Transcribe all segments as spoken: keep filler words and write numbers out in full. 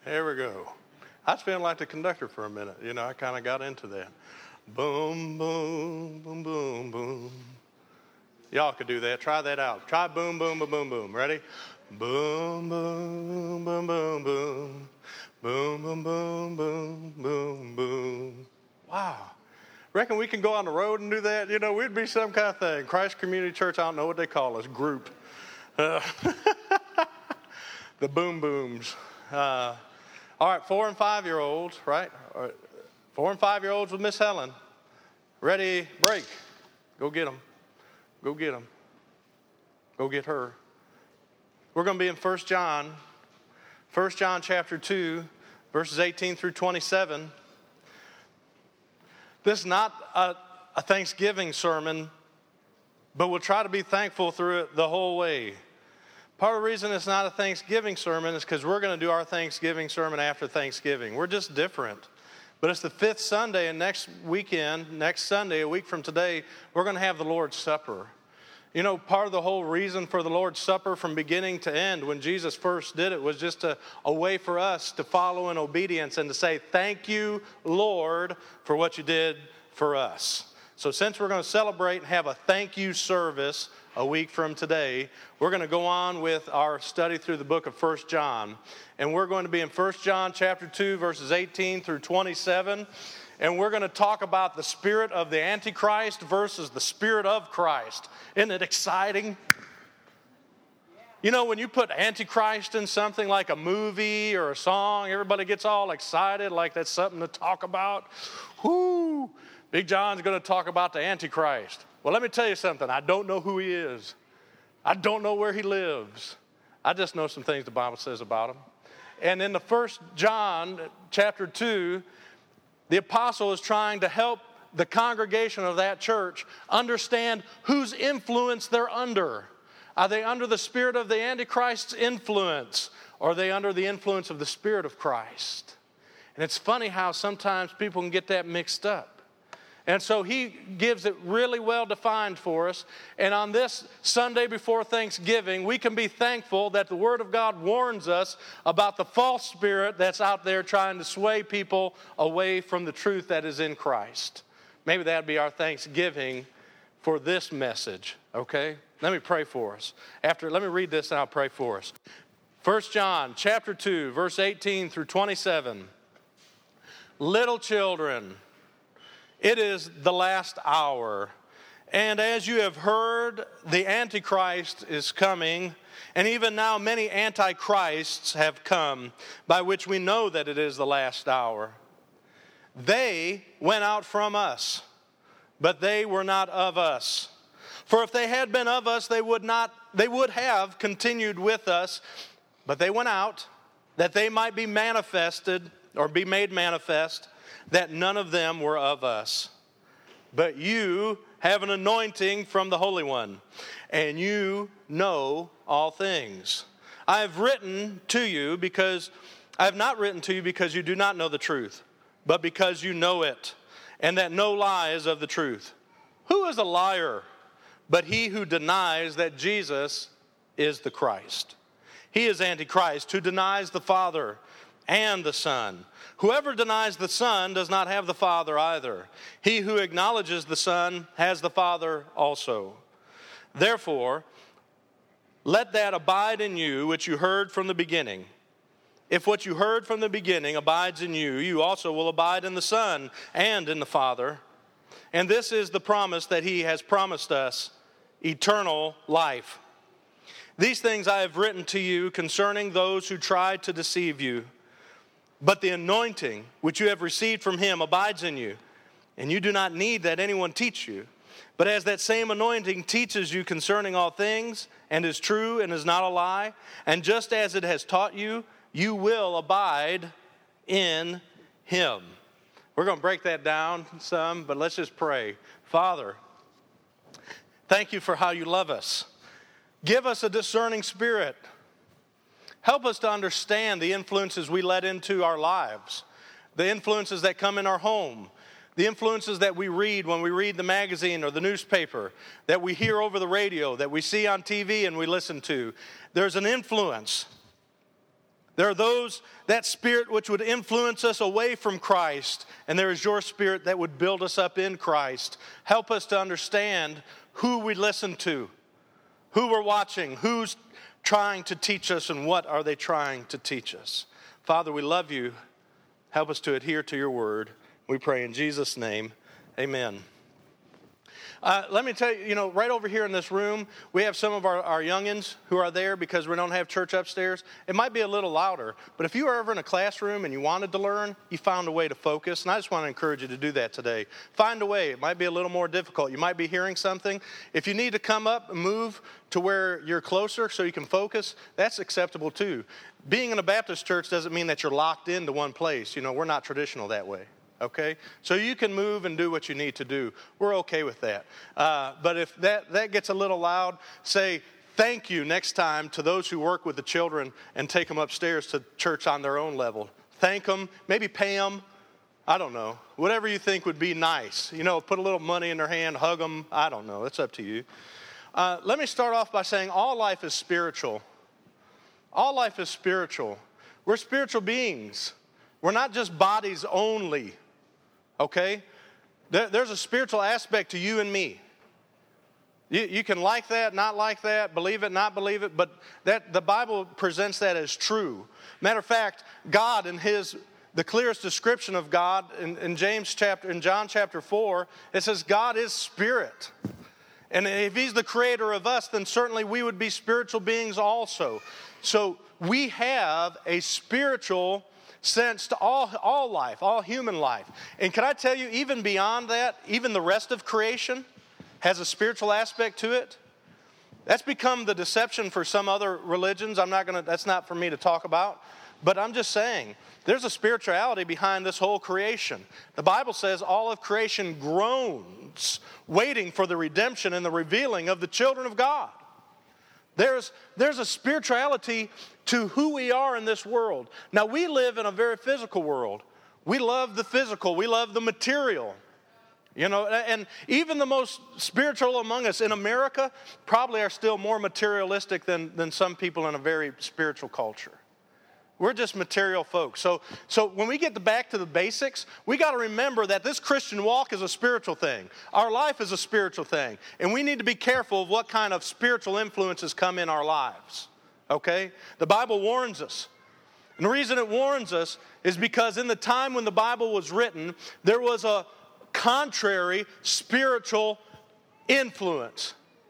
There we go. I was feeling like the conductor for a minute. You know, I kind of got into that. Boom, boom, boom, boom, boom. Y'all could do that. Try that out. Try boom, boom, boom, boom, boom. Ready? Boom, boom, boom, boom, boom. Boom, boom, boom, boom, boom, boom. Wow. Reckon we can go on the road and do that? You know, we'd be some kind of thing. Christ Community Church, I don't know what they call us, group. Uh, the boom booms. Uh, all right, four and five-year-olds, right? All right. Four and five-year-olds with Miss Helen. Ready, break. Go get them. Go get them. Go get her. We're going to be in First John. First John chapter two, verses eighteen through twenty-seven. This is not a, a Thanksgiving sermon, but we'll try to be thankful through it the whole way. Part of the reason it's not a Thanksgiving sermon is because we're going to do our Thanksgiving sermon after Thanksgiving. We're just different. But it's the fifth Sunday, and next weekend, next Sunday, a week from today, we're going to have the Lord's Supper. You know, part of the whole reason for the Lord's Supper from beginning to end, when Jesus first did it, was just a, a way for us to follow in obedience and to say, thank you, Lord, for what you did for us. So since we're going to celebrate and have a thank you service a week from today, we're going to go on with our study through the book of First John. And we're going to be in First John chapter two, verses eighteen through twenty-seven. And we're going to talk about the spirit of the Antichrist versus the spirit of Christ. Isn't it exciting? You know, when you put Antichrist in something like a movie or a song, everybody gets all excited like that's something to talk about. Whoo! Big John's going to talk about the Antichrist. Well, let me tell you something. I don't know who he is. I don't know where he lives. I just know some things the Bible says about him. And in the First John chapter two, the apostle is trying to help the congregation of that church understand whose influence they're under. Are they under the spirit of the Antichrist's influence? Or are they under the influence of the Spirit of Christ? And it's funny how sometimes people can get that mixed up. And so he gives it really well defined for us. And on this Sunday before Thanksgiving, we can be thankful that the Word of God warns us about the false spirit that's out there trying to sway people away from the truth that is in Christ. Maybe that would be our Thanksgiving for this message, okay? Let me pray for us. After, let me read this and I'll pray for us. First John chapter two, verse eighteen through twenty-seven. Little children, it is the last hour, and as you have heard, the Antichrist is coming, and even now many antichrists have come, by which we know that it is the last hour. They went out from us, but they were not of us. For if they had been of us, they would not, they would have continued with us, but they went out, that they might be manifested, or be made manifest, that none of them were of us. But you have an anointing from the Holy One, and you know all things. I have written to you because, I have not written to you because you do not know the truth, but because you know it, and that no lie is of the truth. Who is a liar but he who denies that Jesus is the Christ? He is Antichrist, who denies the Father and the Son. Whoever denies the Son does not have the Father either. He who acknowledges the Son has the Father also. Therefore, let that abide in you which you heard from the beginning. If what you heard from the beginning abides in you, you also will abide in the Son and in the Father. And this is the promise that he has promised us, eternal life. These things I have written to you concerning those who try to deceive you. But the anointing which you have received from him abides in you, and you do not need that anyone teach you. But as that same anointing teaches you concerning all things, and is true and is not a lie, and just as it has taught you, you will abide in him. We're going to break that down some, but let's just pray. Father, thank you for how you love us. Give us a discerning spirit. Help us to understand the influences we let into our lives, the influences that come in our home, the influences that we read when we read the magazine or the newspaper, that we hear over the radio, that we see on T V and we listen to. There's an influence There are those, that spirit which would influence us away from Christ, and there is your spirit that would build us up in Christ. Help us to understand who we listen to, who we're watching, who's trying to teach us, and what are they trying to teach us. Father, we love you. Help us to adhere to your word. We pray in Jesus' name, amen. Uh, let me tell you, you know, right over here in this room, we have some of our, our youngins who are there because we don't have church upstairs. It might be a little louder, but if you were ever in a classroom and you wanted to learn, you found a way to focus, and I just want to encourage you to do that today. Find a way. It might be a little more difficult. You might be hearing something. If you need to come up and move to where you're closer so you can focus, that's acceptable too. Being in a Baptist church doesn't mean that you're locked into one place. You know, we're not traditional that way. Okay? So you can move and do what you need to do. We're okay with that. Uh, but if that, that gets a little loud, say thank you next time to those who work with the children and take them upstairs to church on their own level. Thank them. Maybe pay them. I don't know. Whatever you think would be nice. You know, put a little money in their hand, hug them. I don't know. It's up to you. Uh, let me start off by saying all life is spiritual. All life is spiritual. We're spiritual beings. We're not just bodies only. Okay? There, there's a spiritual aspect to you and me. You, you can like that, not like that, believe it, not believe it, but that the Bible presents that as true. Matter of fact, God in his, the clearest description of God in, in James chapter, in John chapter four, it says God is spirit. And if he's the creator of us, then certainly we would be spiritual beings also. So we have a spiritual sense to all, all life, all human life. And can I tell you, even beyond that, even the rest of creation has a spiritual aspect to it. That's become the deception for some other religions. I'm not going to, that's not for me to talk about. But I'm just saying, there's a spirituality behind this whole creation. The Bible says all of creation groans, waiting for the redemption and the revealing of the children of God. There's, there's a spirituality to who we are in this world. Now, we live in a very physical world. We love the physical. We love the material. You know, and even the most spiritual among us in America probably are still more materialistic than, than some people in a very spiritual culture. We're just material folks. So, so when we get back to the basics, we got to remember that this Christian walk is a spiritual thing. Our life is a spiritual thing. And we need to be careful of what kind of spiritual influences come in our lives. Okay? The Bible warns us. And the reason it warns us is because in the time when the Bible was written, there was a contrary spiritual influence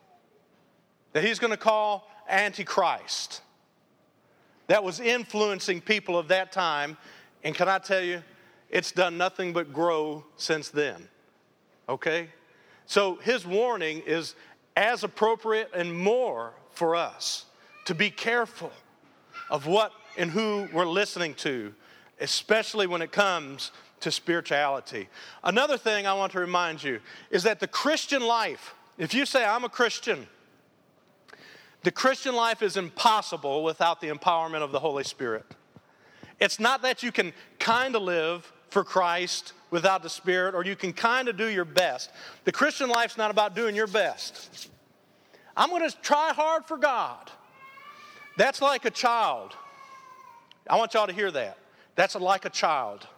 that he's going to call Antichrist. That was influencing people of that time. And can I tell you, it's done nothing but grow since then. Okay? So his warning is as appropriate and more for us to be careful of what and who we're listening to, especially when it comes to spirituality. Another thing I want to remind you is that the Christian life, if you say, I'm a Christian, the Christian life is impossible without the empowerment of the Holy Spirit. It's not that you can kind of live for Christ without the Spirit, or you can kind of do your best. The Christian life's not about doing your best. I'm going to try hard for God. That's like a child. I want y'all to hear that. That's like a child.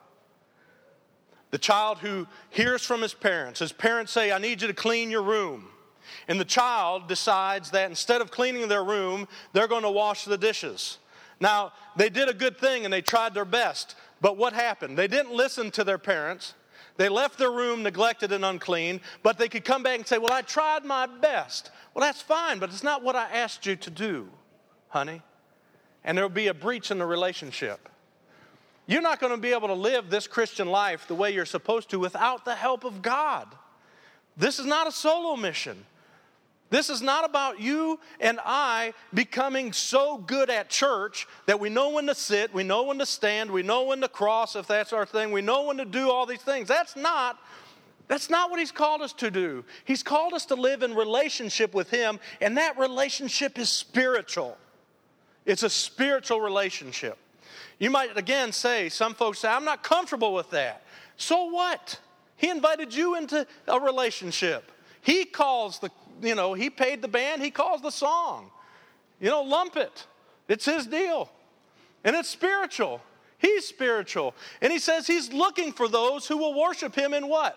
The child who hears from his parents. His parents say, I need you to clean your room. And the child decides that instead of cleaning their room, they're going to wash the dishes. Now, they did a good thing and they tried their best. But what happened? They didn't listen to their parents. They left their room neglected and unclean. But they could come back and say, well, I tried my best. Well, that's fine, but it's not what I asked you to do, honey. And there will be a breach in the relationship. You're not going to be able to live this Christian life the way you're supposed to without the help of God. This is not a solo mission. This is not about you and I becoming so good at church that we know when to sit, we know when to stand, we know when to cross if that's our thing, we know when to do all these things. That's not, that's not what he's called us to do. He's called us to live in relationship with him, and that relationship is spiritual. It's a spiritual relationship. You might again say, some folks say, I'm not comfortable with that. So what? He invited you into a relationship. He calls the, you know, he paid the band, he calls the song. You know, lump it. It's his deal. And it's spiritual. He's spiritual. And he says he's looking for those who will worship him in what?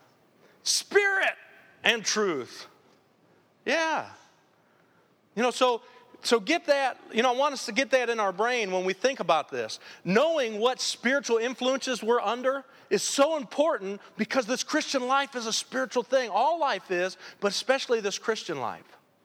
Spirit and truth. Yeah. You know, so so get that, you know, I want us to get that in our brain when we think about this. Knowing what spiritual influences we're under is so important because this Christian life is a spiritual thing. All life is, but especially this Christian life.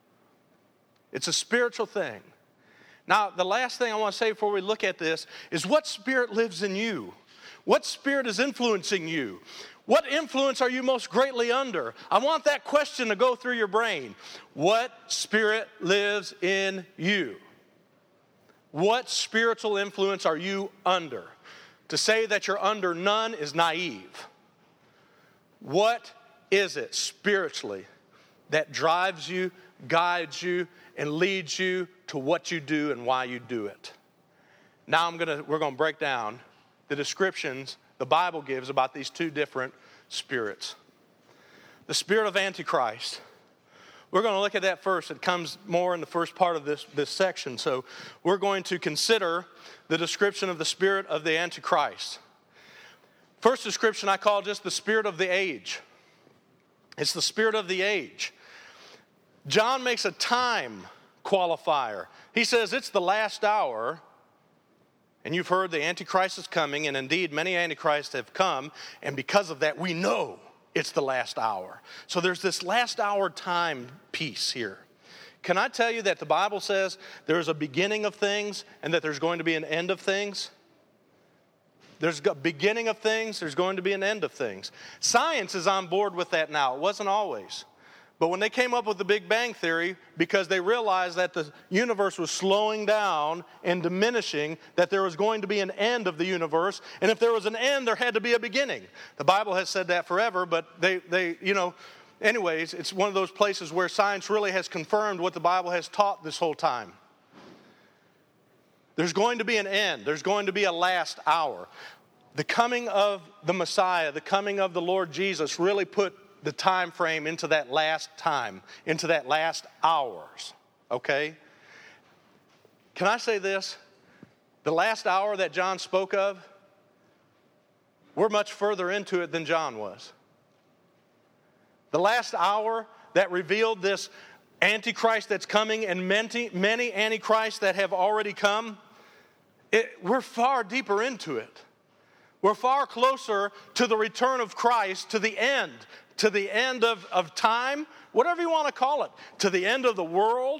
It's a spiritual thing. Now, the last thing I want to say before we look at this is what spirit lives in you? What spirit is influencing you? What influence are you most greatly under? I want that question to go through your brain. What spirit lives in you? What spiritual influence are you under? To say that you're under none is naive. What is it spiritually that drives you, guides you, and leads you to what you do and why you do it? Now I'm gonna we're gonna break down the descriptions the Bible gives about these two different spirits. The spirit of Antichrist. We're going to look at that first. It comes more in the first part of this, this section. So we're going to consider the description of the spirit of the Antichrist. First description I call just the spirit of the age. It's the spirit of the age. John makes a time qualifier. He says it's the last hour. And you've heard the Antichrist is coming, and indeed many Antichrists have come, and because of that we know it's the last hour. So there's this last hour time piece here. Can I tell you that the Bible says there's a beginning of things and that there's going to be an end of things? There's a beginning of things, there's going to be an end of things. Science is on board with that now. It wasn't always. But when they came up with the Big Bang Theory, because they realized that the universe was slowing down and diminishing, that there was going to be an end of the universe, and if there was an end, there had to be a beginning. The Bible has said that forever, but they, they, you know, anyways, it's one of those places where science really has confirmed what the Bible has taught this whole time. There's going to be an end. There's going to be a last hour. The coming of the Messiah, the coming of the Lord Jesus really put the time frame into that last time, into that last hours, okay? Can I say this? The last hour that John spoke of, we're much further into it than John was. The last hour that revealed this Antichrist that's coming and many, many Antichrists that have already come, it, we're far deeper into it. We're far closer to the return of Christ, to the end, to the end of, of time, whatever you want to call it, to the end of the world.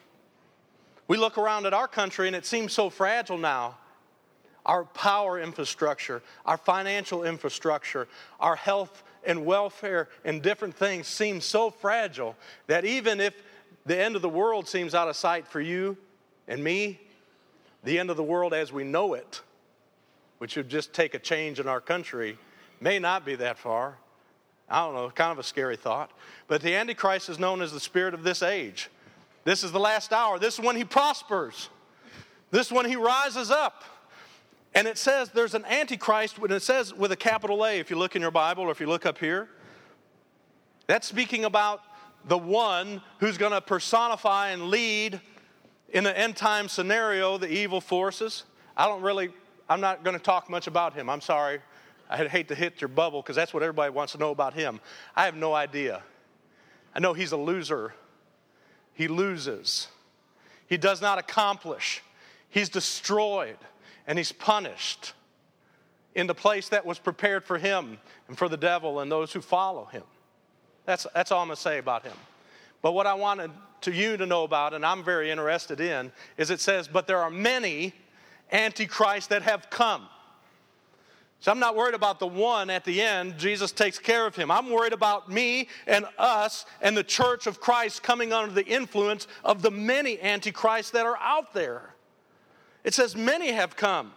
We look around at our country and it seems so fragile now. Our power infrastructure, our financial infrastructure, our health and welfare and different things seem so fragile that even if the end of the world seems out of sight for you and me, the end of the world as we know it, which would just take a change in our country, may not be that far. I don't know, kind of a scary thought. But the Antichrist is known as the spirit of this age. This is the last hour. This is when he prospers. This is when he rises up. And it says there's an Antichrist, when it says with a capital A, if you look in your Bible or if you look up here, that's speaking about the one who's going to personify and lead in an end time scenario the evil forces. I don't really, I'm not going to talk much about him. I'm sorry. I'd hate to hit your bubble because that's what everybody wants to know about him. I have no idea. I know he's a loser. He loses. He does not accomplish. He's destroyed and he's punished in the place that was prepared for him and for the devil and those who follow him. That's, that's all I'm going to say about him. But what I wanted to you to know about, and I'm very interested in, is it says, but there are many antichrists that have come. So I'm not worried about the one at the end. Jesus takes care of him. I'm worried about me and us and the church of Christ coming under the influence of the many antichrists that are out there. It says many have come.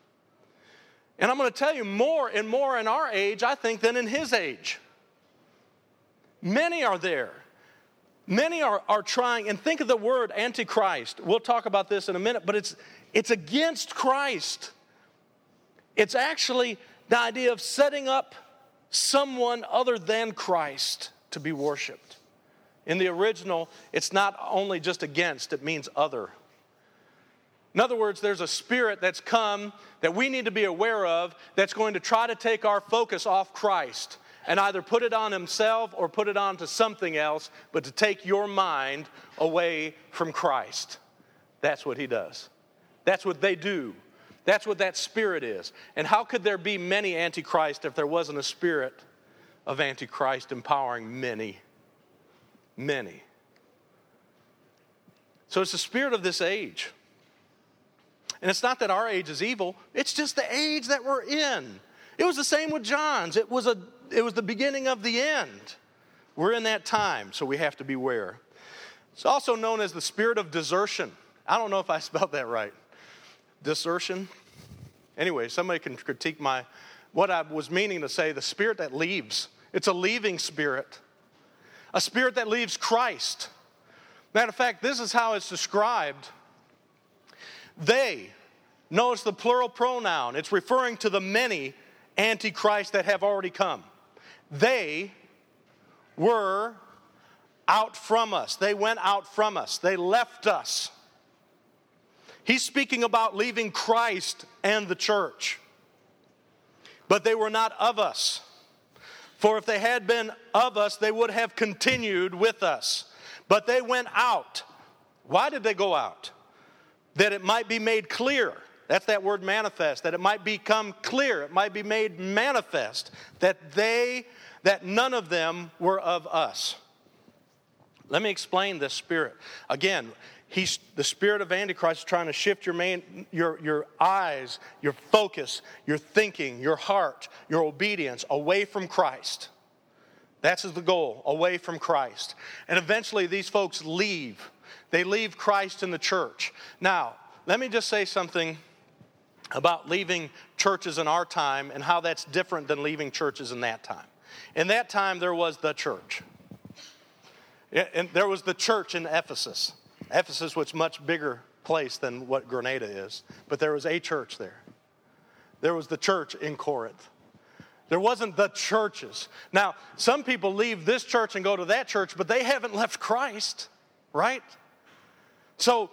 And I'm going to tell you more and more in our age, I think, than in his age. Many are there. Many are, are trying, and think of the word antichrist. We'll talk about this in a minute, but it's it's against Christ. It's actually the idea of setting up someone other than Christ to be worshiped. In the original, it's not only just against, it means other. In other words, there's a spirit that's come that we need to be aware of that's going to try to take our focus off Christ and either put it on himself or put it onto something else, but to take your mind away from Christ. That's what he does. That's what they do. That's what that spirit is. And how could there be many antichrist if there wasn't a spirit of antichrist empowering many? Many. So it's the spirit of this age. And it's not that our age is evil. It's just the age that we're in. It was the same with John's. It was a, it was the beginning of the end. We're in that time, so we have to beware. It's also known as the spirit of desertion. I don't know if I spelled that right. Desertion. Anyway, somebody can critique my, what I was meaning to say, the spirit that leaves. It's a leaving spirit. A spirit that leaves Christ. Matter of fact, this is how it's described. They, notice the plural pronoun. It's referring to the many antichrists that have already come. They were out from us. They went out from us. They left us. He's speaking about leaving Christ and the church. But they were not of us. For if they had been of us, they would have continued with us. But they went out. Why did they go out? That it might be made clear. That's that word manifest. That it might become clear. It might be made manifest that they, that none of them were of us. Let me explain this spirit. Again, he's the spirit of Antichrist is trying to shift your main, your, your eyes, your focus, your thinking, your heart, your obedience away from Christ. That's the goal, away from Christ. And eventually these folks leave. They leave Christ in the church. Now, let me just say something about leaving churches in our time and how that's different than leaving churches in that time. In that time, there was the church. And there was the church in Ephesus. Ephesus was a much bigger place than what Grenada is. But there was a church there. There was the church in Corinth. There wasn't the churches. Now, some people leave this church and go to that church, but they haven't left Christ, right? So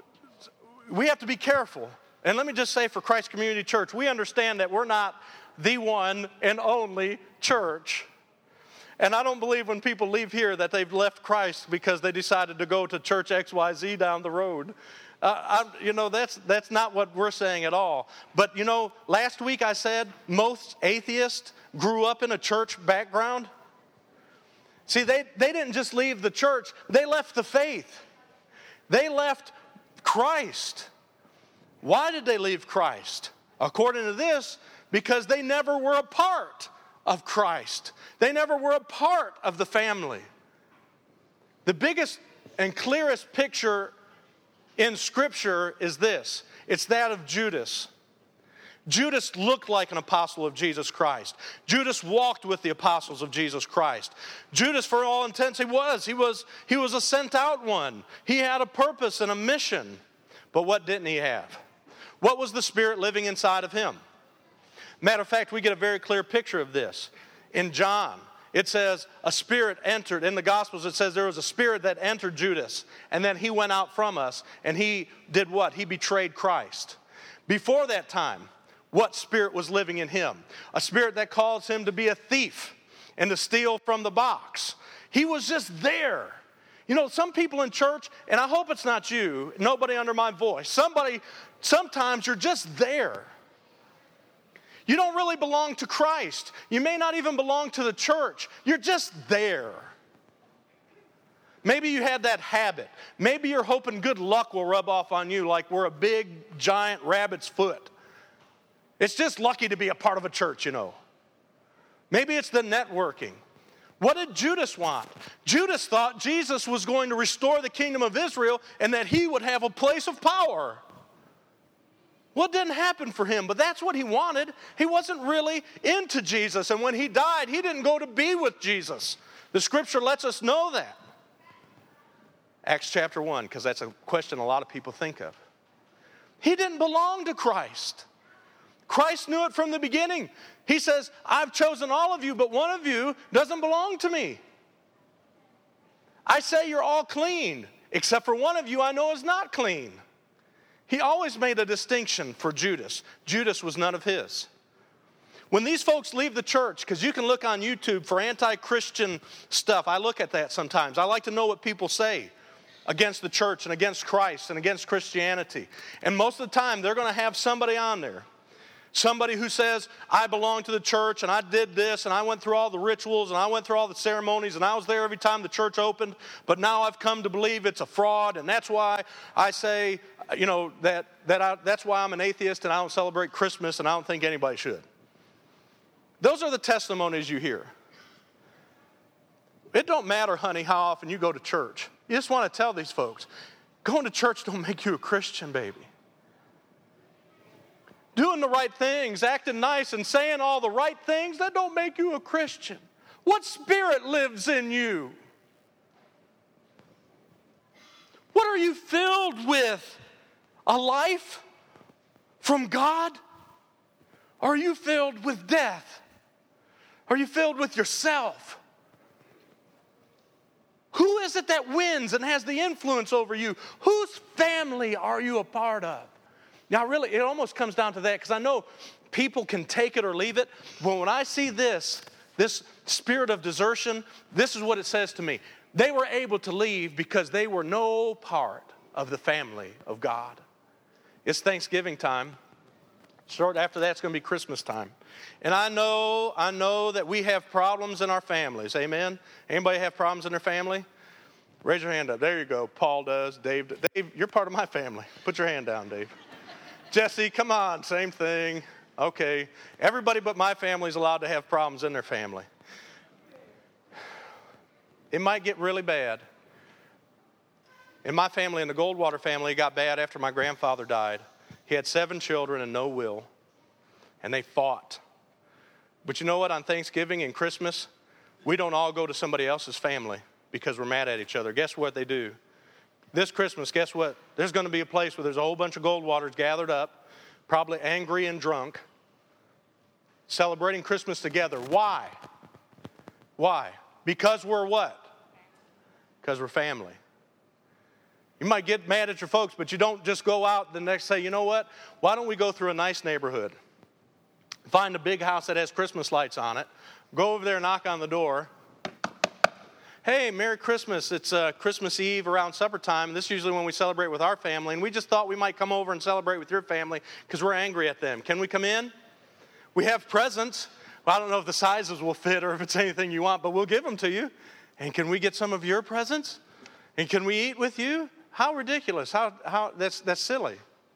we have to be careful. And let me just say for Christ Community Church, we understand that we're not the one and only church. And I don't believe when people leave here that they've left Christ because they decided to go to church X Y Z down the road. Uh, I, you know, that's that's not what we're saying at all. But, you know, last week I said most atheists grew up in a church background. See, they, they didn't just leave the church. They left the faith. They left Christ. Why did they leave Christ? According to this, because they never were a part of Christ. They never were a part of the family. The biggest and clearest picture in Scripture is this. It's that of Judas. Judas looked like an apostle of Jesus Christ. Judas walked with the apostles of Jesus Christ. Judas, for all intents, he was. He was, he was a sent out one. He had a purpose and a mission. But what didn't he have? What was the Spirit living inside of him? Matter of fact, we get a very clear picture of this. In John, it says a spirit entered. In the Gospels, it says there was a spirit that entered Judas. And then he went out from us. And he did what? He betrayed Christ. Before that time, what spirit was living in him? A spirit that caused him to be a thief and to steal from the box. He was just there. You know, some people in church, and I hope it's not you, nobody under my voice. Somebody, sometimes you're just there. You don't really belong to Christ. You may not even belong to the church. You're just there. Maybe you had that habit. Maybe you're hoping good luck will rub off on you like we're a big, giant rabbit's foot. It's just lucky to be a part of a church, you know. Maybe it's the networking. What did Judas want? Judas thought Jesus was going to restore the kingdom of Israel and that he would have a place of power. Well, it didn't happen for him, but that's what he wanted. He wasn't really into Jesus, and when he died, he didn't go to be with Jesus. The Scripture lets us know that. Acts chapter one, because that's a question a lot of people think of. He didn't belong to Christ. Christ knew it from the beginning. He says, I've chosen all of you, but one of you doesn't belong to me. I say you're all clean, except for one of you I know is not clean. He always made a distinction for Judas. Judas was none of his. When these folks leave the church, because you can look on YouTube for anti-Christian stuff. I look at that sometimes. I like to know what people say against the church and against Christ and against Christianity. And most of the time, they're going to have somebody on there. Somebody who says, I belong to the church and I did this and I went through all the rituals and I went through all the ceremonies and I was there every time the church opened, but now I've come to believe it's a fraud, and that's why I say, you know, that, that I, that's why I'm an atheist and I don't celebrate Christmas and I don't think anybody should. Those are the testimonies you hear. It don't matter, honey, how often you go to church. You just want to tell these folks, going to church don't make you a Christian, baby. Doing the right things, acting nice, and saying all the right things, that don't make you a Christian. What spirit lives in you? What are you filled with? A life from God? Or are you filled with death? Are you filled with yourself? Who is it that wins and has the influence over you? Whose family are you a part of? Now, really, it almost comes down to that, because I know people can take it or leave it. But when I see this, this spirit of desertion, this is what it says to me. They were able to leave because they were no part of the family of God. It's Thanksgiving time. Short after that, it's going to be Christmas time. And I know, I know that we have problems in our families. Amen? Anybody have problems in their family? Raise your hand up. There you go. Paul does. Dave, Dave, you're part of my family. Put your hand down, Dave. Jesse, come on, same thing. Okay. Everybody but my family is allowed to have problems in their family. It might get really bad. In my family, in the Goldwater family, it got bad after my grandfather died. He had seven children and no will, and they fought. But you know what? On Thanksgiving and Christmas, we don't all go to somebody else's family because we're mad at each other. Guess what they do? This Christmas, guess what? There's going to be a place where there's a whole bunch of Goldwaters gathered up, probably angry and drunk, celebrating Christmas together. Why? Why? Because we're what? Because we're family. You might get mad at your folks, but you don't just go out the next say, you know what? Why don't we go through a nice neighborhood? Find a big house that has Christmas lights on it. Go over there, knock on the door. Hey, Merry Christmas. It's uh, Christmas Eve around supper time. This is usually when we celebrate with our family. And we just thought we might come over and celebrate with your family because we're angry at them. Can we come in? We have presents. Well, I don't know if the sizes will fit or if it's anything you want, but we'll give them to you. And can we get some of your presents? And can we eat with you? How ridiculous. How, how, that's, that's silly.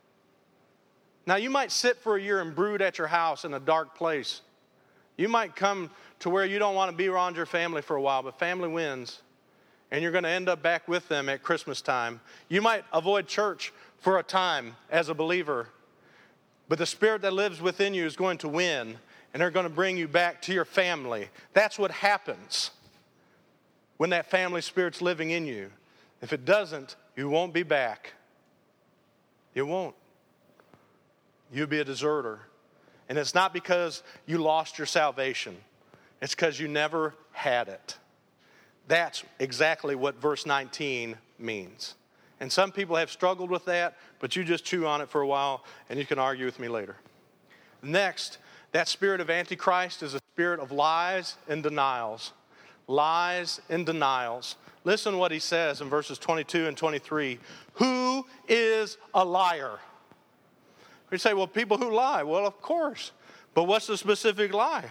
Now, you might sit for a year and brood at your house in a dark place. You might come to where you don't want to be around your family for a while, but family wins. And you're going to end up back with them at Christmas time. You might avoid church for a time as a believer, but the spirit that lives within you is going to win, and they're going to bring you back to your family. That's what happens when that family spirit's living in you. If it doesn't, you won't be back. You won't. You'll be a deserter. And it's not because you lost your salvation. It's because you never had it. That's exactly what verse nineteen means. And some people have struggled with that, but you just chew on it for a while, and you can argue with me later. Next, that spirit of Antichrist is a spirit of lies and denials. Lies and denials. Listen to what he says in verses twenty-two and twenty-three. Who is a liar? We say, well, people who lie. Well, of course. But what's the specific lie?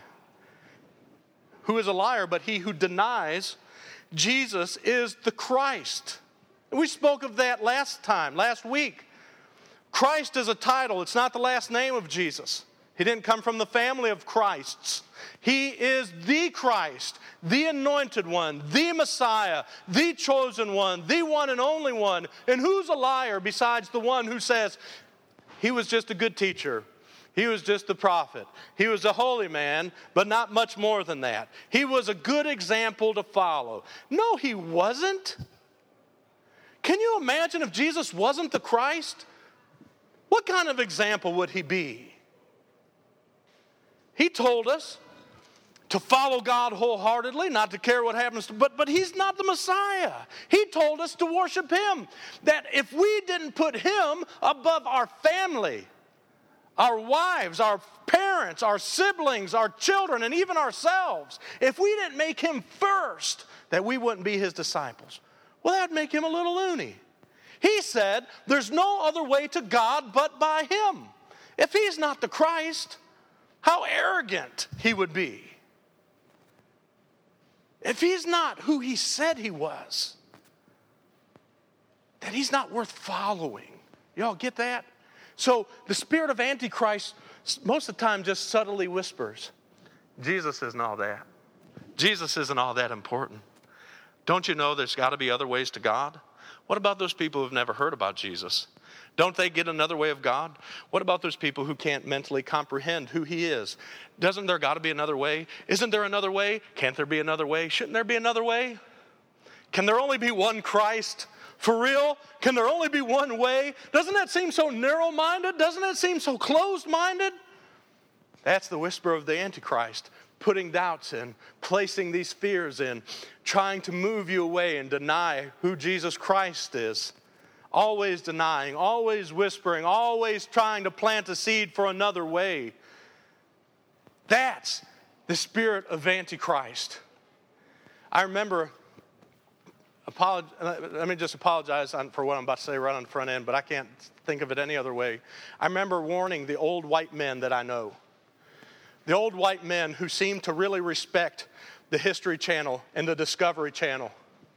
Who is a liar but he who denies Jesus is the Christ? We spoke of that last time, last week. Christ is a title. It's not the last name of Jesus. He didn't come from the family of Christs. He is the Christ, the anointed one, the Messiah, the chosen one, the one and only one. And who's a liar besides the one who says, he was just a good teacher. He was just a prophet. He was a holy man, but not much more than that. He was a good example to follow. No, he wasn't. Can you imagine if Jesus wasn't the Christ? What kind of example would he be? He told us to follow God wholeheartedly, not to care what happens to, but, but he's not the Messiah. He told us to worship him. That if we didn't put him above our family, our wives, our parents, our siblings, our children, and even ourselves, if we didn't make him first, that we wouldn't be his disciples. Well, that'd make him a little loony. He said, there's no other way to God but by him. If he's not the Christ, how arrogant he would be. If he's not who he said he was, then he's not worth following. Y'all get that? So the spirit of Antichrist most of the time just subtly whispers, Jesus isn't all that. Jesus isn't all that important. Don't you know there's got to be other ways to God? What about those people who've never heard about Jesus? Don't they get another way of God? What about those people who can't mentally comprehend who he is? Doesn't there got to be another way? Isn't there another way? Can't there be another way? Shouldn't there be another way? Can there only be one Christ? For real? Can there only be one way? Doesn't that seem so narrow-minded? Doesn't that seem so closed-minded? That's the whisper of the Antichrist, putting doubts in, placing these fears in, trying to move you away and deny who Jesus Christ is. Always denying, always whispering, always trying to plant a seed for another way. That's the spirit of Antichrist. I remember, apolog- let me just apologize for what I'm about to say right on the front end, but I can't think of it any other way. I remember warning the old white men that I know. The old white men who seem to really respect the History Channel and the Discovery Channel,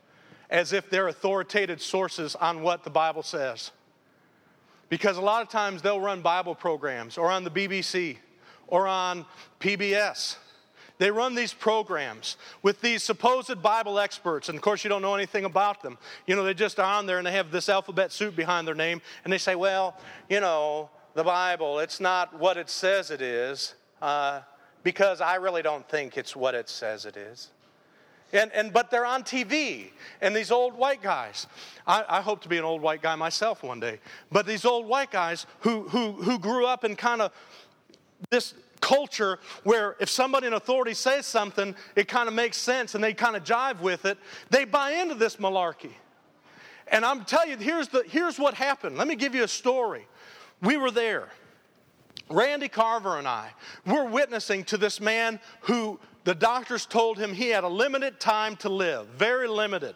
as if they're authoritative sources on what the Bible says. Because a lot of times they'll run Bible programs or on the B B C or on P B S. They run these programs with these supposed Bible experts, and of course you don't know anything about them. You know, they're just on there and they have this alphabet soup behind their name, and they say, well, you know, the Bible, it's not what it says it is, uh, because I really don't think it's what it says it is. And, and but they're on T V, and these old white guys. I, I hope to be an old white guy myself one day. But these old white guys who who who grew up in kind of this culture where if somebody in authority says something, it kind of makes sense, and they kind of jive with it. They buy into this malarkey. And I'm telling you, here's the here's what happened. Let me give you a story. We were there. Randy Carver and I were witnessing to this man who the doctors told him he had a limited time to live, very limited.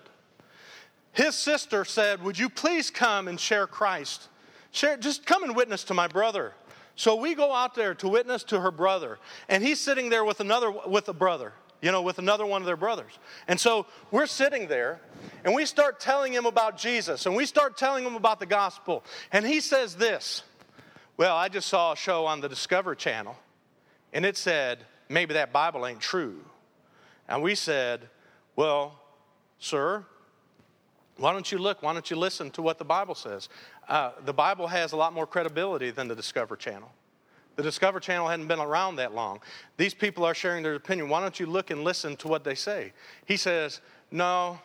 His sister said, would you please come and share Christ? Share, just come and witness to my brother. So we go out there to witness to her brother, and he's sitting there with another, with a brother, you know, with another one of their brothers. And so we're sitting there, and we start telling him about Jesus, and we start telling him about the gospel. And he says this, well, I just saw a show on the Discovery Channel, and it said, maybe that Bible ain't true. And we said, well, sir, why don't you look, why don't you listen to what the Bible says? Uh, the Bible has a lot more credibility than the Discovery Channel. The Discovery Channel hadn't been around that long. These people are sharing their opinion. Why don't you look and listen to what they say? He says, no,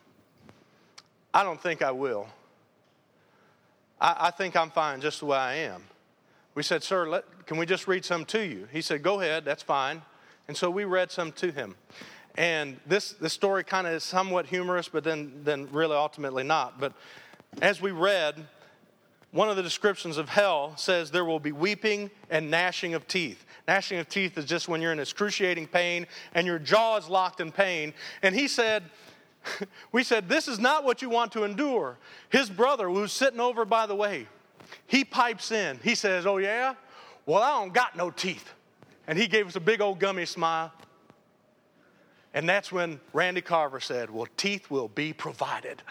I don't think I will. I, I think I'm fine just the way I am. We said, sir, let, can we just read some to you? He said, go ahead, that's fine. And so we read some to him. And this, this story kind of is somewhat humorous, but then, then really ultimately not. But as we read, one of the descriptions of hell says there will be weeping and gnashing of teeth. Gnashing of teeth is just when you're in excruciating pain and your jaw is locked in pain. And he said, we said, this is not what you want to endure. His brother, who's sitting over by the way, he pipes in. He says, oh, yeah? Well, I don't got no teeth. And he gave us a big old gummy smile. And that's when Randy Carver said, well, teeth will be provided.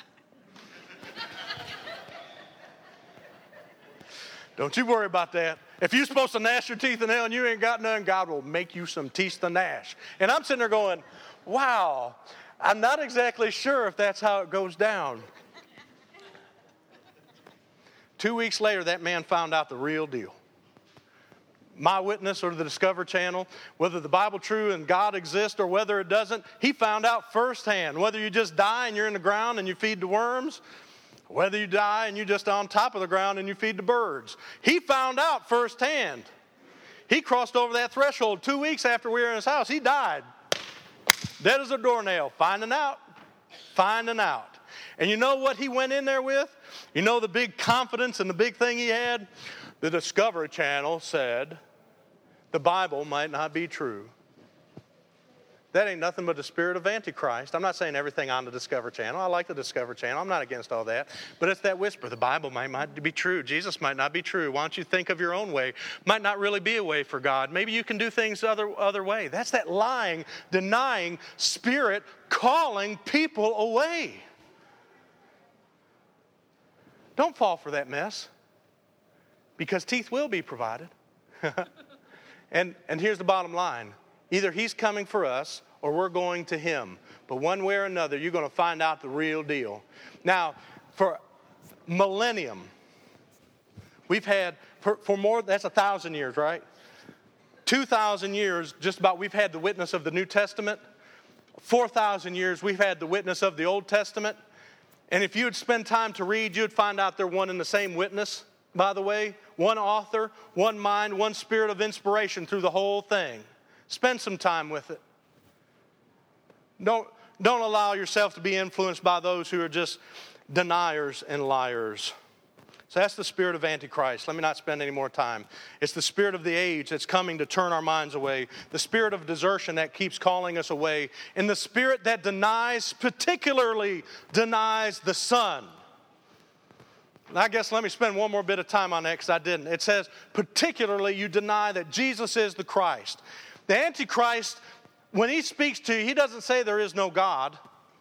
Don't you worry about that. If you're supposed to gnash your teeth in hell and you ain't got none, God will make you some teeth to gnash. And I'm sitting there going, wow, I'm not exactly sure if that's how it goes down. Two weeks later, that man found out the real deal. My Witness or the Discovery Channel, whether the Bible true and God exists or whether it doesn't, he found out firsthand. Whether you just die and you're in the ground and you feed the worms, whether you die and you're just on top of the ground and you feed the birds. He found out firsthand. He crossed over that threshold two weeks after we were in his house. He died. Dead as a doornail. Finding out. Finding out. And you know what he went in there with? You know the big confidence and the big thing he had? The Discovery Channel said the Bible might not be true. That ain't nothing but the spirit of Antichrist. I'm not saying everything on the Discovery Channel. I like the Discovery Channel. I'm not against all that. But it's that whisper. The Bible might not be true. Jesus might not be true. Why don't you think of your own way? Might not really be a way for God. Maybe you can do things other other way. That's that lying, denying spirit calling people away. Don't fall for that mess. Because teeth will be provided. and, and here's the bottom line. Either he's coming for us or we're going to him. But one way or another, you're going to find out the real deal. Now, for millennium, we've had, for, for more, that's a thousand years, right? Two thousand years, just about, we've had the witness of the New Testament. Four thousand years, we've had the witness of the Old Testament. And if you would spend time to read, you'd find out they're one and the same witness, by the way. One author, one mind, one spirit of inspiration through the whole thing. Spend some time with it. Don't, don't allow yourself to be influenced by those who are just deniers and liars. So that's the spirit of Antichrist. Let me not spend any more time. It's the spirit of the age that's coming to turn our minds away. The spirit of desertion that keeps calling us away. And the spirit that denies, particularly denies the Son. And I guess let me spend one more bit of time on that because I didn't. It says, particularly you deny that Jesus is the Christ. The Antichrist, when he speaks to you, he doesn't say there is no God.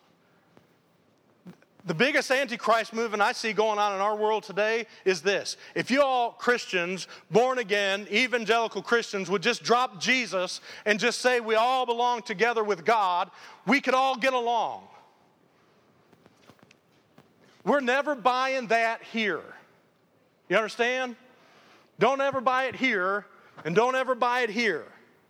The biggest Antichrist movement I see going on in our world today is this. If you all Christians, born again, evangelical Christians, would just drop Jesus and just say we all belong together with God, we could all get along. We're never buying that here. You understand? Don't ever buy it here, and don't ever buy it here.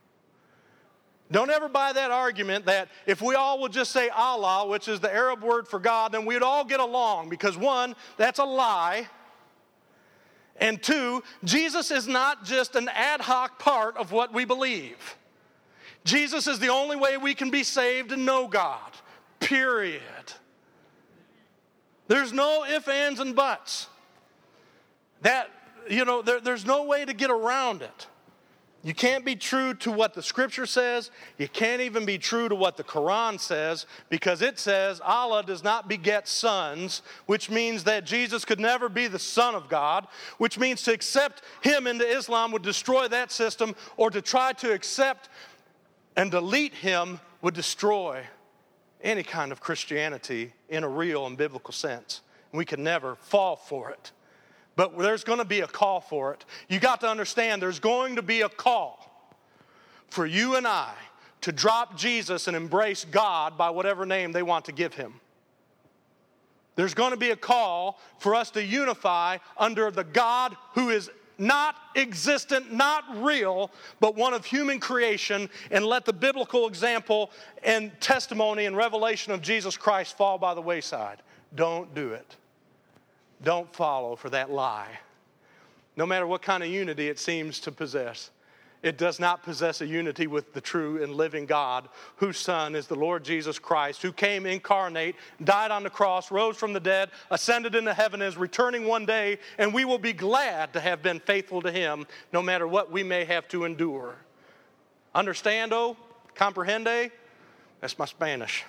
Don't ever buy that argument that if we all would just say Allah, which is the Arab word for God, then we'd all get along. Because one, that's a lie. And two, Jesus is not just an ad hoc part of what we believe. Jesus is the only way we can be saved and know God. Period. There's no ifs, ands, and buts. That, you know, there, there's no way to get around it. You can't be true to what the Scripture says. You can't even be true to what the Quran says, because it says Allah does not beget sons, which means that Jesus could never be the Son of God, which means to accept him into Islam would destroy that system, or to try to accept and delete him would destroy any kind of Christianity in a real and biblical sense. We could never fall for it. But there's going to be a call for it. You got to understand there's going to be a call for you and I to drop Jesus and embrace God by whatever name they want to give him. There's going to be a call for us to unify under the God who is not existent, not real, but one of human creation, and let the biblical example and testimony and revelation of Jesus Christ fall by the wayside. Don't do it. Don't follow for that lie. No matter what kind of unity it seems to possess, it does not possess a unity with the true and living God, whose Son is the Lord Jesus Christ, who came incarnate, died on the cross, rose from the dead, ascended into heaven, is returning one day, and we will be glad to have been faithful to him, no matter what we may have to endure. Understando? Comprehende? That's my Spanish.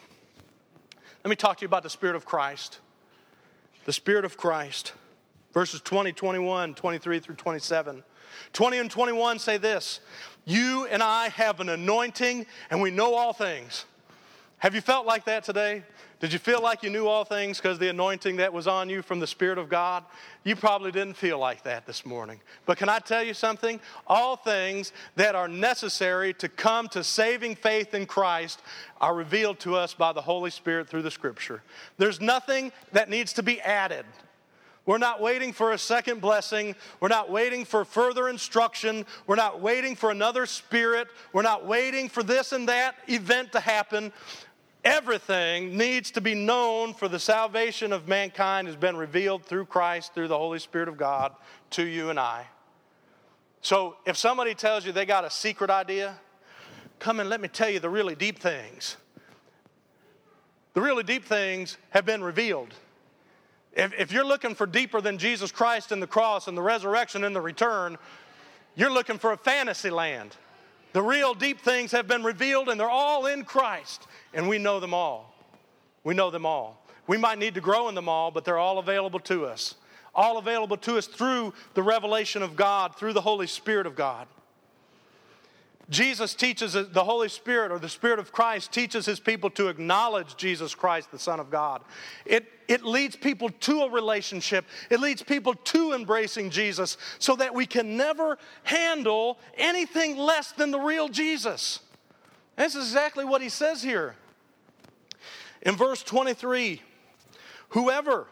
Let me talk to you about the Spirit of Christ. The Spirit of Christ. Verses twenty, twenty-one, twenty-three through twenty-seven. twenty and twenty-one say this. You and I have an anointing and we know all things. Have you felt like that today? Did you feel like you knew all things because the anointing that was on you from the Spirit of God? You probably didn't feel like that this morning. But can I tell you something? All things that are necessary to come to saving faith in Christ are revealed to us by the Holy Spirit through the Scripture. There's nothing that needs to be added. We're not waiting for a second blessing. We're not waiting for further instruction. We're not waiting for another spirit. We're not waiting for this and that event to happen. Everything needs to be known for the salvation of mankind has been revealed through Christ, through the Holy Spirit of God, to you and I. So if somebody tells you they got a secret idea, come and let me tell you the really deep things. The really deep things have been revealed. If, if you're looking for deeper than Jesus Christ and the cross and the resurrection and the return, you're looking for a fantasy land. The real deep things have been revealed, and they're all in Christ, and we know them all. We know them all. We might need to grow in them all, but they're all available to us. All available to us through the revelation of God, through the Holy Spirit of God. Jesus teaches, the Holy Spirit or the Spirit of Christ teaches his people to acknowledge Jesus Christ, the Son of God. It, it leads people to a relationship. It leads people to embracing Jesus so that we can never handle anything less than the real Jesus. And this is exactly what he says here. In verse twenty-three, whoever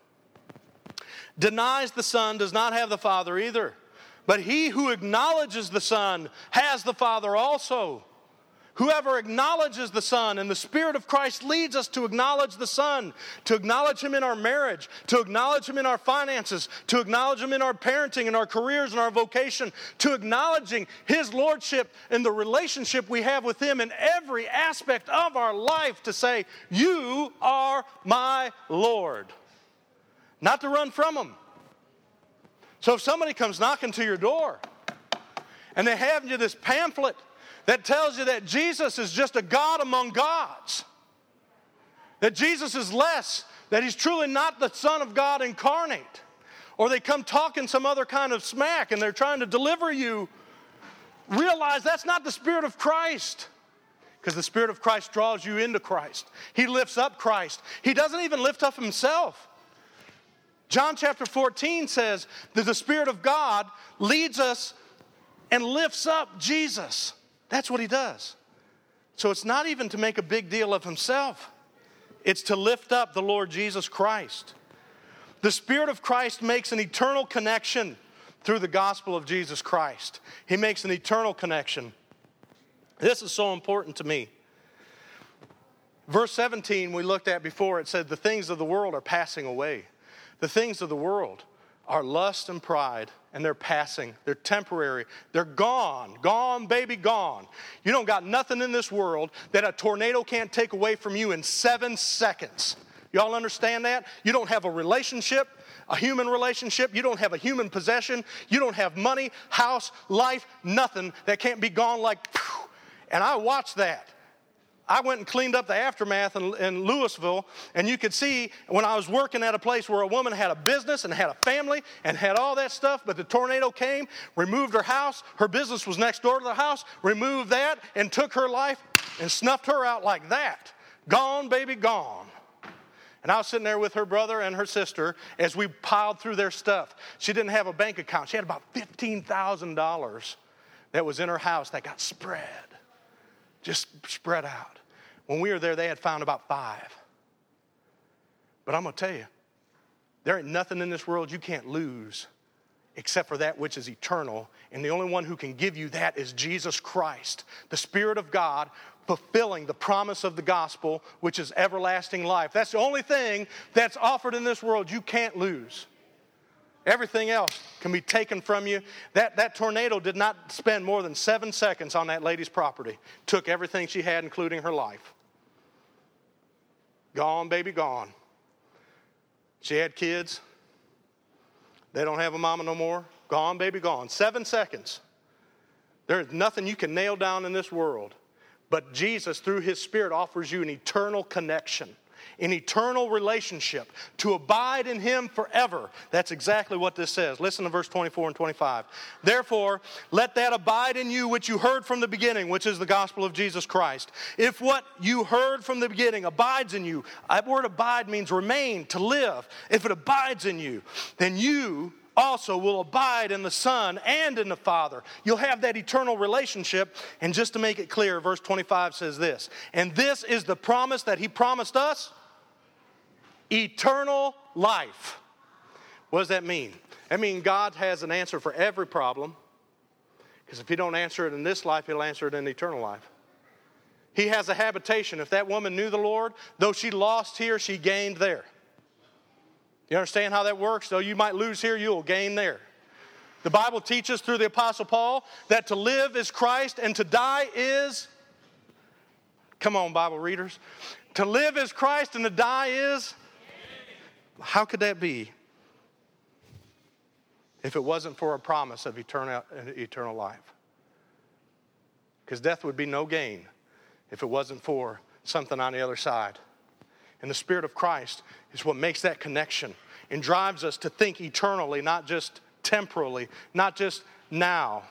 denies the Son does not have the Father either. But he who acknowledges the Son has the Father also. Whoever acknowledges the Son, and the Spirit of Christ leads us to acknowledge the Son, to acknowledge him in our marriage, to acknowledge him in our finances, to acknowledge him in our parenting and our careers and our vocation, to acknowledging his lordship and the relationship we have with him in every aspect of our life, to say, you are my Lord. Not to run from him. So if somebody comes knocking to your door and they have you this pamphlet that tells you that Jesus is just a God among gods, that Jesus is less, that he's truly not the Son of God incarnate, or they come talking some other kind of smack and they're trying to deliver you, realize that's not the Spirit of Christ. Because the Spirit of Christ draws you into Christ. He lifts up Christ. He doesn't even lift up himself. John chapter fourteen says that the Spirit of God leads us and lifts up Jesus. That's what he does. So it's not even to make a big deal of himself. It's to lift up the Lord Jesus Christ. The Spirit of Christ makes an eternal connection through the gospel of Jesus Christ. He makes an eternal connection. This is so important to me. Verse seventeen we looked at before, it said the things of the world are passing away. The things of the world are lust and pride, and they're passing. They're temporary. They're gone. Gone, baby, gone. You don't got nothing in this world that a tornado can't take away from you in seven seconds. Y'all understand that? You don't have a relationship, a human relationship. You don't have a human possession. You don't have money, house, life, nothing that can't be gone like, phew. And I watched that. I went and cleaned up the aftermath in, in Louisville, and you could see when I was working at a place where a woman had a business and had a family and had all that stuff, but the tornado came, removed her house, her business was next door to the house, removed that and took her life and snuffed her out like that. Gone, baby, gone. And I was sitting there with her brother and her sister as we piled through their stuff. She didn't have a bank account. She had about fifteen thousand dollars that was in her house that got spread, just spread out. When we were there, they had found about five. But I'm going to tell you, there ain't nothing in this world you can't lose except for that which is eternal. And the only one who can give you that is Jesus Christ, the Spirit of God, fulfilling the promise of the gospel, which is everlasting life. That's the only thing that's offered in this world you can't lose. Everything else can be taken from you. That, that tornado did not spend more than seven seconds on that lady's property. Took everything she had, including her life. Gone, baby, gone. She had kids. They don't have a mama no more. Gone, baby, gone. Seven seconds. There is nothing you can nail down in this world. But Jesus, through his Spirit, offers you an eternal connection, an eternal relationship, to abide in him forever. That's exactly what this says. Listen to verse twenty-four and twenty-five. Therefore, let that abide in you which you heard from the beginning, which is the gospel of Jesus Christ. If what you heard from the beginning abides in you, that word abide means remain, to live. If it abides in you, then you also will abide in the Son and in the Father. You'll have that eternal relationship. And just to make it clear, verse twenty-five says this, and this is the promise that he promised us, eternal life. What does that mean? That means God has an answer for every problem, because if he don't answer it in this life, he'll answer it in eternal life. He has a habitation. If that woman knew the Lord, though she lost here, she gained there. You understand how that works? Though you might lose here, you'll gain there. The Bible teaches through the Apostle Paul that to live is Christ and to die is, come on, Bible readers. To live is Christ and to die is, how could that be if it wasn't for a promise of eternal, eternal life? Because death would be no gain if it wasn't for something on the other side. And the Spirit of Christ is what makes that connection and drives us to think eternally, not just temporally, not just now.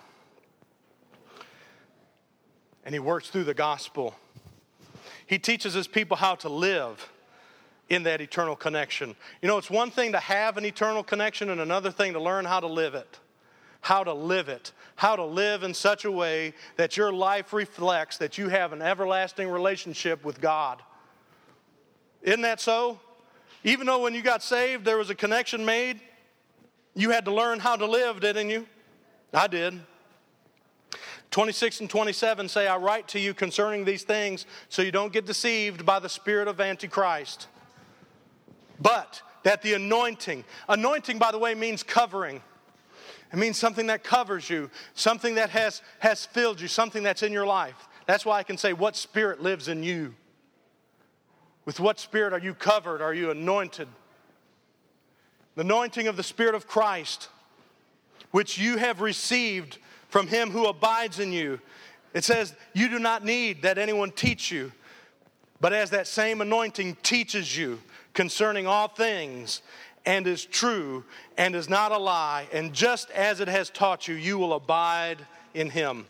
And he works through the gospel. He teaches his people how to live in that eternal connection. You know, it's one thing to have an eternal connection and another thing to learn how to live it. How to live it. How to live in such a way that your life reflects that you have an everlasting relationship with God. Isn't that so? Even though when you got saved there was a connection made, you had to learn how to live, didn't you? I did. twenty-six and twenty-seven say, I write to you concerning these things so you don't get deceived by the spirit of Antichrist. But that the anointing, anointing, by the way, means covering. It means something that covers you, something that has, has filled you, something that's in your life. That's why I can say, what spirit lives in you? With what spirit are you covered? Are you anointed? The anointing of the Spirit of Christ, which you have received from him who abides in you. It says, you do not need that anyone teach you, but as that same anointing teaches you concerning all things, and is true, and is not a lie, and just as it has taught you, you will abide in him.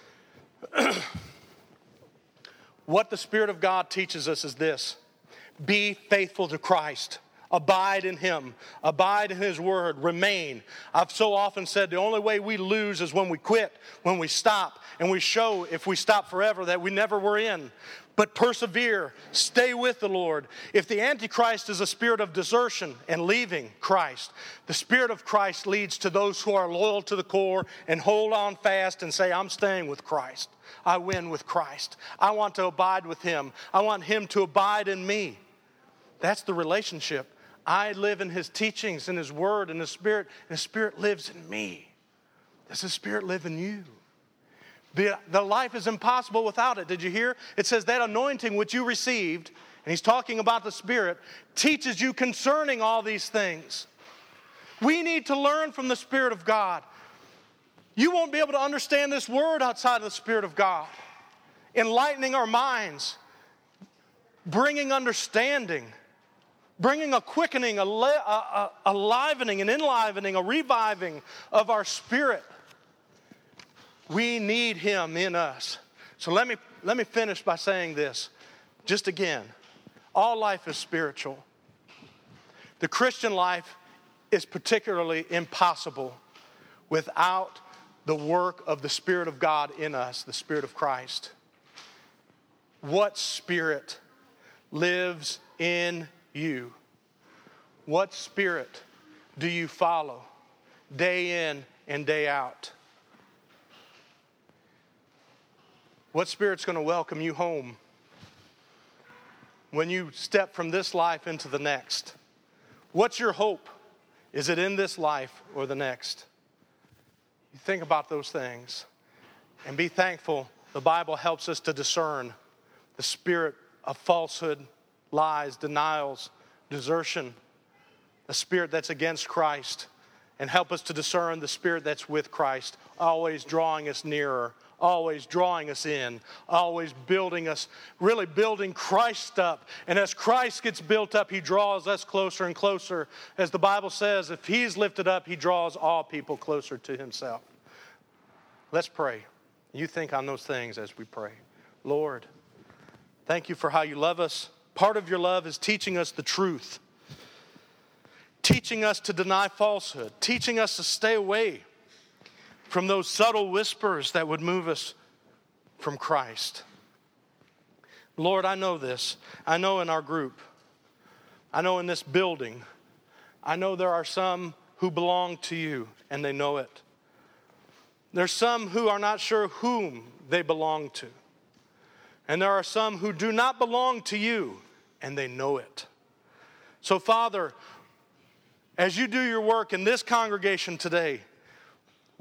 What the Spirit of God teaches us is this: be faithful to Christ. Abide in him. Abide in his word. Remain. I've so often said the only way we lose is when we quit, when we stop, and we show if we stop forever that we never were in. But persevere. Stay with the Lord. If the Antichrist is a spirit of desertion and leaving Christ, the Spirit of Christ leads to those who are loyal to the core and hold on fast and say, I'm staying with Christ. I win with Christ. I want to abide with him. I want him to abide in me. That's the relationship. I live in his teachings, in his word, in his Spirit, and his Spirit lives in me. Does his Spirit live in you? The, the life is impossible without it. Did you hear? It says that anointing which you received, and he's talking about the Spirit, teaches you concerning all these things. We need to learn from the Spirit of God. You won't be able to understand this word outside of the Spirit of God. Enlightening our minds, bringing understanding, bringing a quickening, a, a, a, a livening, an enlivening, a reviving of our spirit. We need him in us. So let me, let me finish by saying this. Just again, all life is spiritual. The Christian life is particularly impossible without the work of the Spirit of God in us, the Spirit of Christ. What spirit lives in you? What spirit do you follow day in and day out? What spirit's going to welcome you home when you step from this life into the next? What's your hope? Is it in this life or the next? You think about those things and be thankful. The Bible helps us to discern the spirit of falsehood, lies, denials, desertion, a spirit that's against Christ, and help us to discern the spirit that's with Christ, always drawing us nearer, always drawing us in, always building us, really building Christ up. And as Christ gets built up, he draws us closer and closer. As the Bible says, if he's lifted up, he draws all people closer to himself. Let's pray. You think on those things as we pray. Lord, thank you for how you love us. Part of your love is teaching us the truth, teaching us to deny falsehood, teaching us to stay away from those subtle whispers that would move us from Christ. Lord, I know this. I know in our group. I know in this building. I know there are some who belong to you and they know it. There's some who are not sure whom they belong to. And there are some who do not belong to you and they know it. So, Father, as you do your work in this congregation today,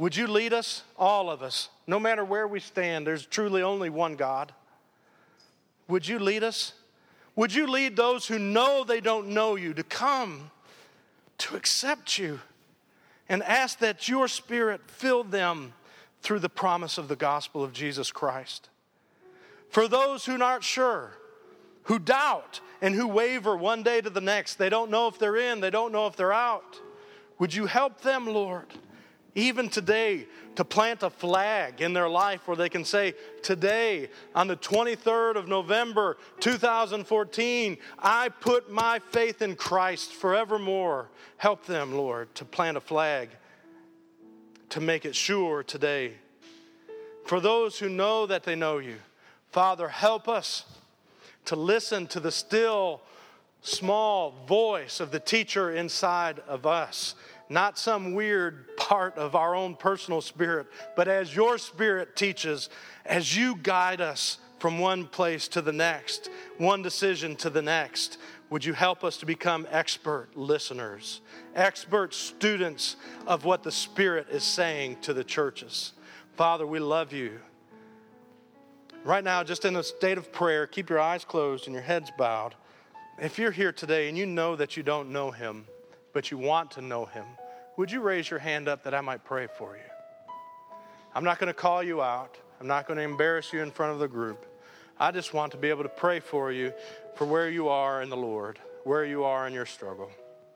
Would you lead us, all of us, no matter where we stand, there's truly only one God. Would you lead us? Would you lead those who know they don't know you to come, to accept you, and ask that your Spirit fill them through the promise of the gospel of Jesus Christ? For those who aren't sure, who doubt, and who waver one day to the next, they don't know if they're in, they don't know if they're out. Would you help them, Lord, even today, to plant a flag in their life where they can say, today, on the twenty-third of November, two thousand fourteen, I put my faith in Christ forevermore. Help them, Lord, to plant a flag, to make it sure today. For those who know that they know you, Father, help us to listen to the still, small voice of the teacher inside of us. Not some weird part of our own personal spirit, but as your Spirit teaches, as you guide us from one place to the next, one decision to the next, would you help us to become expert listeners, expert students of what the Spirit is saying to the churches. Father, we love you. Right now, just in a state of prayer, keep your eyes closed and your heads bowed. If you're here today and you know that you don't know him, but you want to know him, would you raise your hand up that I might pray for you? I'm not going to call you out. I'm not going to embarrass you in front of the group. I just want to be able to pray for you for where you are in the Lord, where you are in your struggle.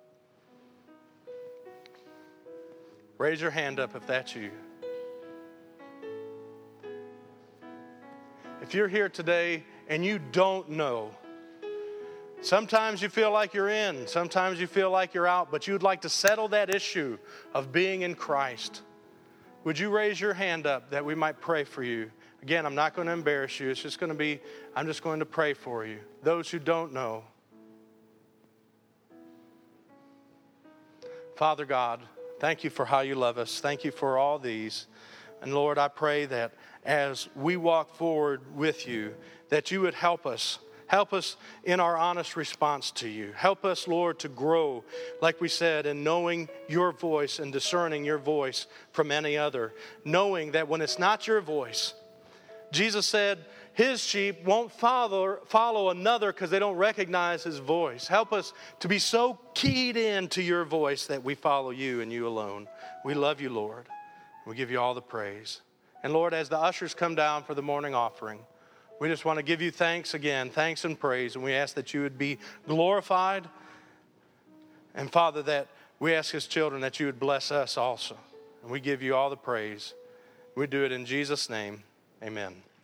Raise your hand up if that's you. If you're here today and you don't know, sometimes you feel like you're in, sometimes you feel like you're out, but you'd like to settle that issue of being in Christ, would you raise your hand up that we might pray for you? Again, I'm not going to embarrass you. It's just going to be, I'm just going to pray for you. Those who don't know. Father God, thank you for how you love us. Thank you for all these. And Lord, I pray that as we walk forward with you, that you would help us. Help us in our honest response to you. Help us, Lord, to grow, like we said, in knowing your voice and discerning your voice from any other. Knowing that when it's not your voice, Jesus said his sheep won't follow, follow another because they don't recognize his voice. Help us to be so keyed in to your voice that we follow you and you alone. We love you, Lord. We give you all the praise. And Lord, as the ushers come down for the morning offering, we just want to give you thanks again, thanks and praise, and we ask that you would be glorified. And Father, that we ask as children that you would bless us also. And we give you all the praise. We do it in Jesus' name. Amen.